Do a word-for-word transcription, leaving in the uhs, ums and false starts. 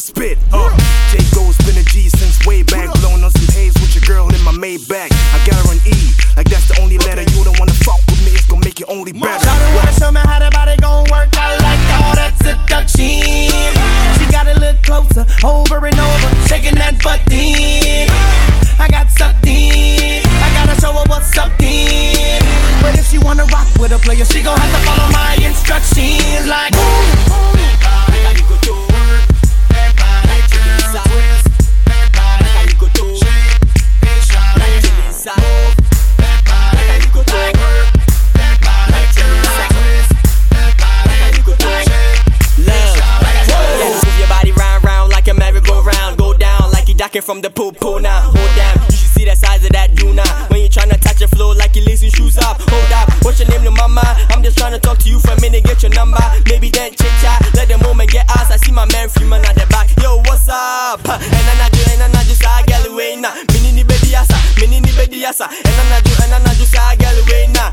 spit. Uh, J Go's been a G since way back, blowing on some haze with your girl in my Maybach. I got her an E, like that's the only letter. You don't wanna fuck with me, it's gonna make it only better. Shawty wanna show me how the body gon' work. I like all that seduction. She gotta look closer, over and over, shaking that butt in. I got sucked in, I gotta show her what's up then. But if she wanna rock with a player, she gon' have to follow my instructions. Like move, move, everybody go to work. Everybody chicken side twist. Everybody go to shake, big shot, chicken side move. Everybody go to work. Everybody chicken side twist. Everybody go to shake, big shot, yeah, move your body round, round like a merry-go-round. Go down like you ducking from the pool, pool now. Hold down, you should see the size of that Duna. When you tryna touch your flow like you lacing shoes up. Hold up, what's your name, no mama? I'm just tryna talk to you for a minute, get your number. Maybe then chit-chat, let the moment get us. I see my man Freeman at the back. Yo, what's up? And I do, and I just I get away now. Minini bedi asa, minini bedi asa. And I do, and I just I get away now.